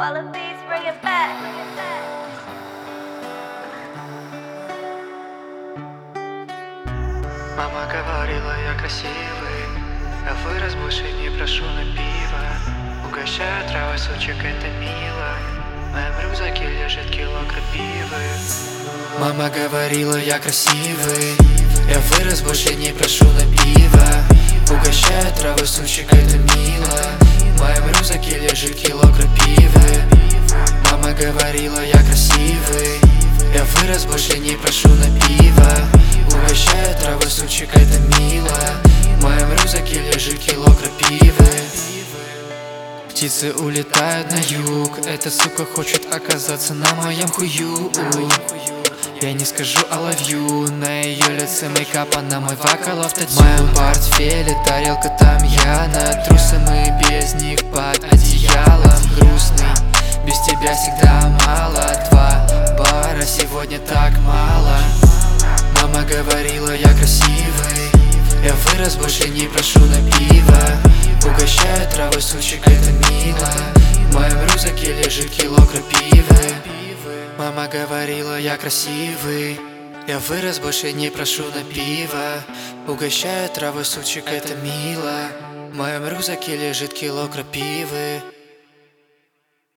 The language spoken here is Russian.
Wallabies, bring it back. Мама говорила, я красивый, а вырос, больше не прошу на пиво. Угощаю травой сучек, это мило. В моем рюкзаке лежит кило крапивы. Мама говорила, я красивый, я вырос, больше не прошу на пиво. Угощаю травой сучек, это мило. В моем рюкзаке лежит кило крапивы. Мама говорила, я красивый, я вырос, больше не прошу на пиво. Угощаю травой сучек, это мило. В моем рюкзаке лежит кило крапивы. Птицы улетают на юг, эта сука хочет оказаться на моем хую. Я не скажу I love you, на ее лице мейкап, а на мой вокал автотюн. В моем портфеле тарелка тамьяна, трусы мы без них под одеялом. Грустный, без тебя всегда мало. 2 бара, сегодня так мало. Мама говорила, я красивый, я вырос, больше не прошу на пиво. Угощаю травой сучек, это мило. В моем рюкзаке лежит кило крапивы. Мама говорила, я красивый, я вырос, больше не прошу на пиво. Угощаю травой сучек, это мило. В моем рюкзаке лежит кило крапивы.